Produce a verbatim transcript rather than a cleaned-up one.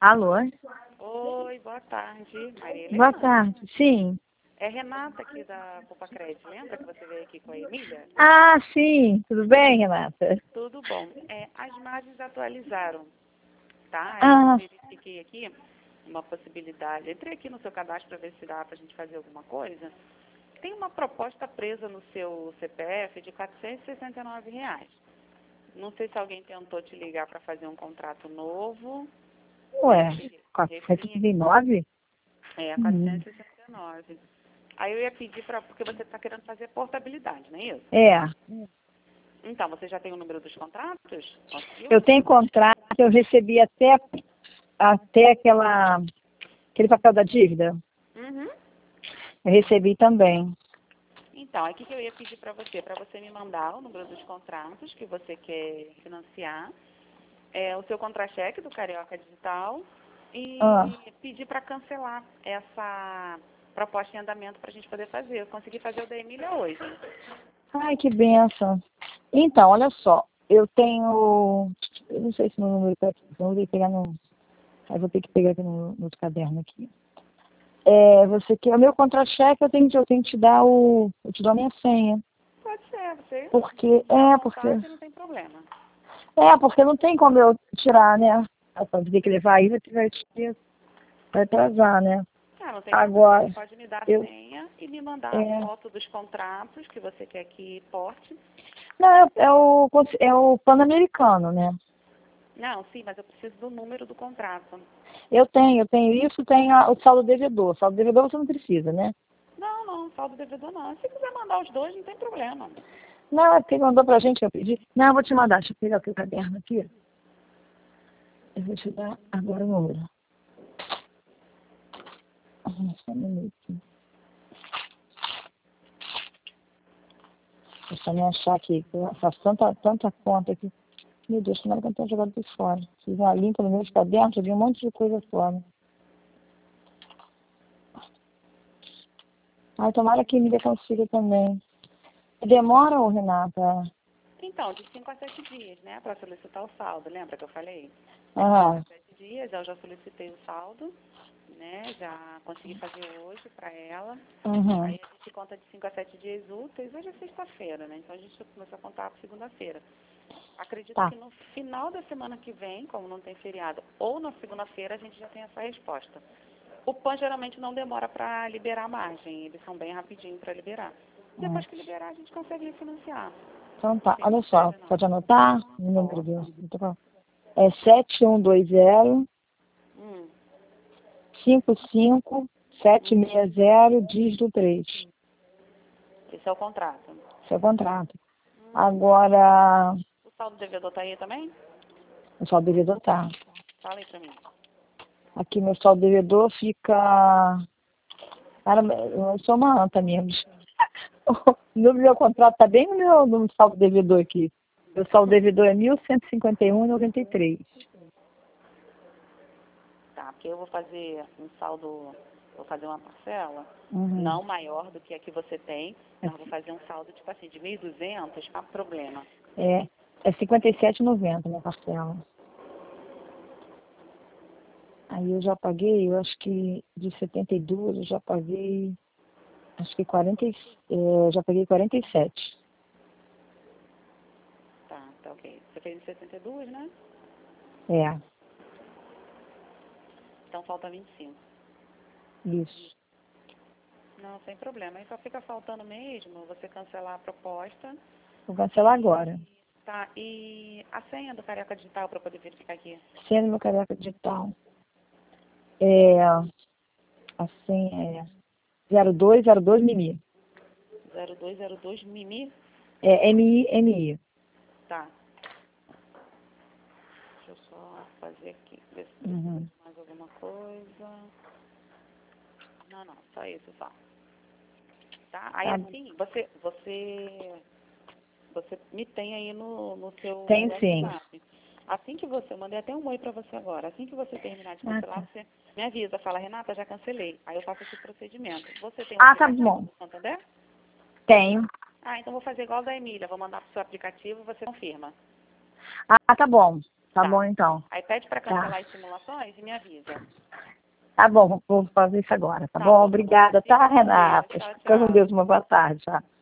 Alô? Oi, boa tarde, Maria Helena. Boa tarde, sim. É Renata aqui da Copa Crédito, lembra que você veio aqui com a Emília? Ah, sim. Tudo bem, Renata? Tudo bom. É, as margens atualizaram, tá? Ah, Eu verifiquei aqui uma possibilidade. Entrei aqui no seu cadastro para ver se dá para a gente fazer alguma coisa. Tem uma proposta presa no seu C P F de quatrocentos e sessenta e nove reais. Não sei se alguém tentou te ligar para fazer um contrato novo. ué, Refrim quatrocentos e nove? é, Hum. quatrocentos e sessenta e nove. Aí eu ia pedir para, porque você está querendo fazer portabilidade, não é isso? É. Então, você já tem o número dos contratos? Eu Conseguiu? tenho contrato, eu recebi até, até aquela, aquele papel da dívida. Uhum. Eu recebi também. Então, aqui que eu ia pedir para você, para você me mandar o número dos contratos que você quer financiar, é, o seu contra-cheque do Carioca Digital e Ah. pedir para cancelar essa proposta em andamento para a gente poder fazer. Eu consegui fazer o da Emília hoje. Ai, que benção. Então, olha só. Eu tenho... Eu não sei se meu número está aqui. Então, eu vou ter que pegar no... Eu vou ter que pegar aqui no, no outro caderno aqui. É, você quer o meu contra-cheque, eu tenho, que- eu tenho que te dar o... Eu te dou a minha senha. Pode ser, você Porque... à É, porque... vontade, não tem problema. É, porque não tem como eu tirar, né? Eu vou ter que levar aí, vai, vai, te- vai atrasar, né? Ah, não tem problema. Agora, Você pode me dar a eu... senha e me mandar a É, foto dos contratos que você quer que porte. não, é, é o, é o Pan-Americano, né? Não, sim, mas eu preciso do número do contrato. Eu tenho, eu tenho isso, tenho a- o saldo devedor. Saldo devedor você não precisa, né? Não, não, saldo devedor não. Se quiser mandar os dois, não tem problema. Não, é porque ele mandou pra gente, eu pedi. Não, eu vou te mandar, deixa eu pegar o teu caderno aqui. Eu vou te dar agora o número. Ah, só um minuto. Deixa eu me achar aqui, que eu faço tanta, tanta conta aqui. Meu Deus, como é que eu tenho jogado por fora? Fiz uma limpa no meus cadernos, eu vi um monte de coisa fora. Ai, tomara que me dê consiga também. Demora, ô, Renata? Então, de cinco a sete dias, né, para solicitar o saldo. Lembra que eu falei? Ah, Sete dias, eu já solicitei o saldo, né? Já consegui fazer hoje para ela. uhum. Aí a gente conta de cinco a sete dias úteis. Hoje é sexta-feira, né? Então a gente começou a contar para segunda-feira. Acredito Tá. que no final da semana que vem, como não tem feriado, ou na segunda-feira, a gente já tem essa resposta. O P A N geralmente não demora para liberar a margem, eles são bem rapidinho para liberar. Depois que liberar, a gente consegue refinanciar. Então Não tá, tem olha só, mistério, não. pode anotar o número Posso. do... É sete um dois zero, Hum, cinco cinco sete hum. seis zero, dígito três. Esse é o contrato. Esse é o contrato. Hum. Agora, O saldo devedor tá aí também? o saldo devedor tá. Fala aí para mim. Aqui meu saldo devedor fica... Cara, eu sou uma anta mesmo. No meu contrato tá bem no meu no saldo devedor aqui. Meu saldo devedor é mil cento e cinquenta e um vírgula noventa e três. Tá, porque eu vou fazer um saldo, vou fazer uma parcela, Uhum. não maior do que a que você tem, mas vou fazer um saldo, tipo assim, de mil e duzentos, não há problema. É, é cinquenta e sete reais e noventa centavos minha parcela. Aí eu já paguei, eu acho que de setenta e dois eu já paguei, acho que quarenta, e- é, já paguei quarenta e sete. Tá, tá ok. Você fez em sessenta e dois, né? É, Então falta vinte e cinco. isso. Não, sem problema. Aí só fica faltando mesmo você cancelar a proposta. Vou cancelar agora. Tá, e a senha do Carioca Digital para poder verificar aqui? Sendo meu careca digital. É, a senha é zero dois zero dois Mimi. zero dois zero dois Mimi? É M I M I. Tá. Deixa eu só fazer aqui, ver se precisa Uhum. de mais alguma coisa. Não, não, só isso só. Tá? Aí Tá. assim, você, você, você me tem aí no, no seu Tem sim. WhatsApp. Assim que você, eu mandei até um oi pra você agora. Assim que você terminar de Ah, cancelar, tá. você me avisa, fala, Renata, já cancelei. Aí eu faço esse procedimento. Você tem um Ah, tá aplicativo bom. do Santander? Tenho. Ah, então vou fazer igual da Emília. Vou mandar pro seu aplicativo e você confirma. Ah, tá bom. Tá, Tá. bom, então. Aí pede para cancelar Tá. as simulações e me avisa. Tá bom, vou fazer isso agora, tá, Tá bom? bom. Obrigada, Fica tá, com Deus. Renata? Tchau, Fica com tchau. Deus, uma boa tarde, tá?